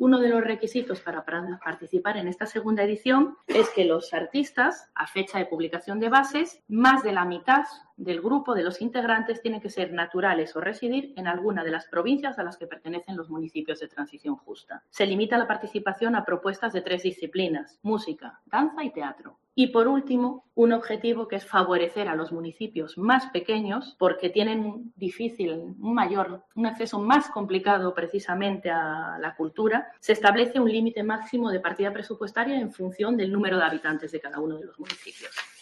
Uno de los requisitos para participar en esta segunda edición es que los artistas, a fecha de publicación de bases, más de la mitad del grupo de los integrantes tienen que ser naturales o residir en alguna de las provincias a las que pertenecen los municipios de transición justa. Se limita la participación a propuestas de 3 disciplinas: música, danza y teatro. Y por último, un objetivo que es favorecer a los municipios más pequeños porque tienen un acceso más complicado precisamente a la cultura. Se establece un límite máximo de partida presupuestaria en función del número de habitantes de cada uno de los municipios.